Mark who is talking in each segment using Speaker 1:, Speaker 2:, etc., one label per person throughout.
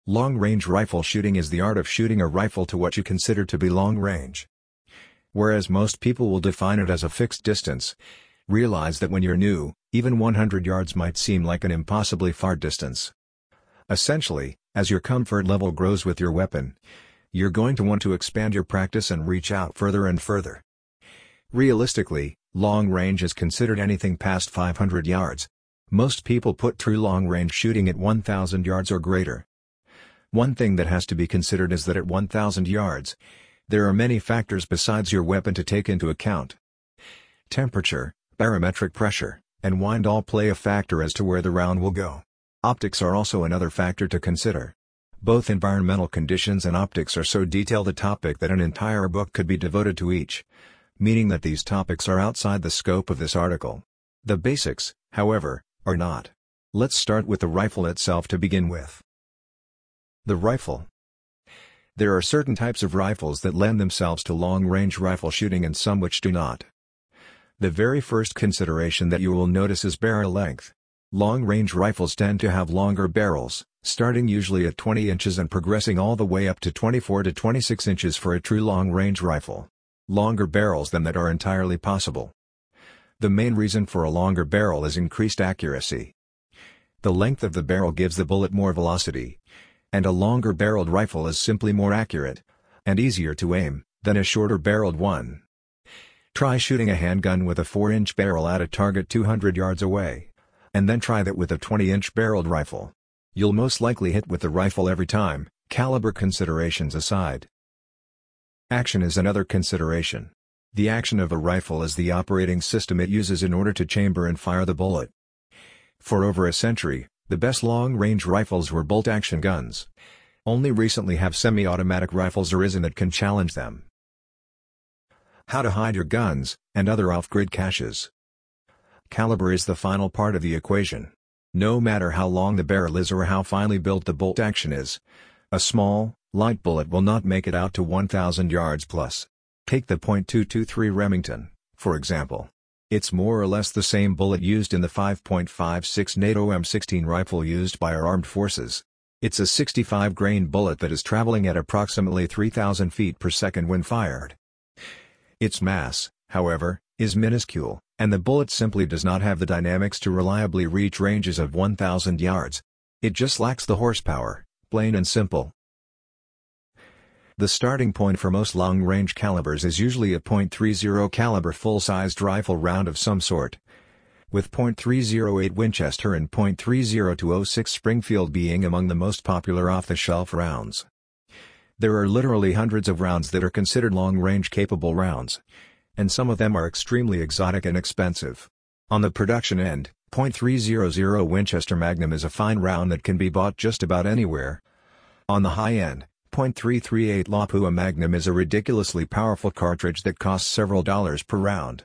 Speaker 1: Long-range rifle shooting is the art of shooting a rifle to what you consider to be long range. Whereas most people will define it as a fixed distance, realize that when you're new, even 100 yards might seem like an impossibly far distance. Essentially, as your comfort level grows with your weapon, you're going to want to expand your practice and reach out further and further. Realistically, long range is considered anything past 500 yards. Most people put true long-range shooting at 1,000 yards or greater. One thing that has to be considered is that at 1,000 yards, there are many factors besides your weapon to take into account. Temperature, barometric pressure, and wind all play a factor as to where the round will go. Optics are also another factor to consider. Both environmental conditions and optics are so detailed a topic that an entire book could be devoted to each, meaning that these topics are outside the scope of this article. The basics, however, are not. Let's start with the rifle itself to begin with. The rifle. There are certain types of rifles that lend themselves to long-range rifle shooting and some which do not. The very first consideration that you will notice is barrel length. Long-range rifles tend to have longer barrels, starting usually at 20 inches and progressing all the way up to 24 to 26 inches for a true long-range rifle. Longer barrels than that are entirely possible. The main reason for a longer barrel is increased accuracy. The length of the barrel gives the bullet more velocity, and a longer barreled rifle is simply more accurate, and easier to aim, than a shorter barreled one. Try shooting a handgun with a 4-inch barrel at a target 200 yards away, and then try that with a 20-inch barreled rifle. You'll most likely hit with the rifle every time, caliber considerations aside. Action is another consideration. The action of a rifle is the operating system it uses in order to chamber and fire the bullet. For over a century, the best long-range rifles were bolt-action guns. Only recently have semi-automatic rifles arisen that can challenge them. How to hide your guns, and other off-grid caches. Caliber is the final part of the equation. No matter how long the barrel is or how finely built the bolt action is, a small, light bullet will not make it out to 1,000 yards plus. Take the .223 Remington, for example. It's more or less the same bullet used in the 5.56 NATO M16 rifle used by our armed forces. It's a 65-grain bullet that is traveling at approximately 3,000 feet per second when fired. Its mass, however, is minuscule, and the bullet simply does not have the dynamics to reliably reach ranges of 1,000 yards. It just lacks the horsepower, plain and simple. The starting point for most long-range calibers is usually a .30 caliber full-sized rifle round of some sort, with .308 Winchester and .30-06 Springfield being among the most popular off-the-shelf rounds. There are literally hundreds of rounds that are considered long-range capable rounds, and some of them are extremely exotic and expensive. On the production end, .300 Winchester Magnum is a fine round that can be bought just about anywhere. On the high end, .338 Lapua Magnum is a ridiculously powerful cartridge that costs several dollars per round.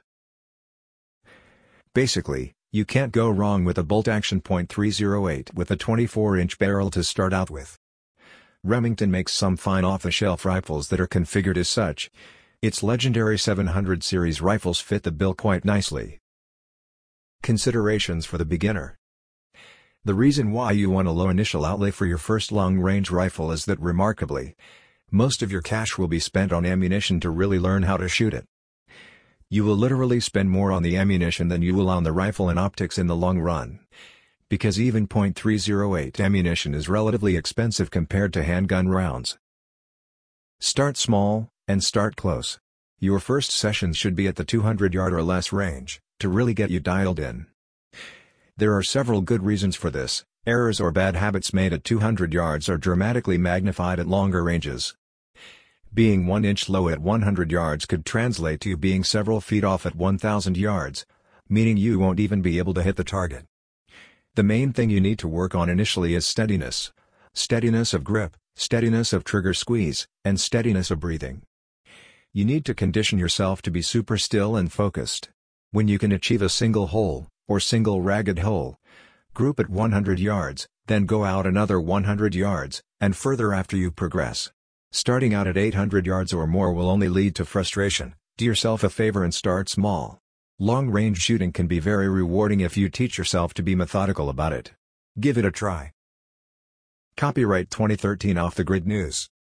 Speaker 1: Basically, you can't go wrong with a bolt-action .308 with a 24-inch barrel to start out with. Remington makes some fine off-the-shelf rifles that are configured as such. Its legendary 700 series rifles fit the bill quite nicely. Considerations for the beginner. The reason why you want a low initial outlay for your first long-range rifle is that remarkably, most of your cash will be spent on ammunition to really learn how to shoot it. You will literally spend more on the ammunition than you will on the rifle and optics in the long run, because even .308 ammunition is relatively expensive compared to handgun rounds. Start small, and start close. Your first sessions should be at the 200-yard or less range, to really get you dialed in. There are several good reasons for this. Errors or bad habits made at 200 yards are dramatically magnified at longer ranges. Being 1 inch low at 100 yards could translate to you being several feet off at 1,000 yards, meaning you won't even be able to hit the target. The main thing you need to work on initially is steadiness. Steadiness of grip, steadiness of trigger squeeze, and steadiness of breathing. You need to condition yourself to be super still and focused. When you can achieve a single hole, or single ragged hole, group at 100 yards, then go out another 100 yards, and further after you progress. Starting out at 800 yards or more will only lead to frustration. Do yourself a favor and start small. Long-range shooting can be very rewarding if you teach yourself to be methodical about it. Give it a try. Copyright 2013 Off the Grid News.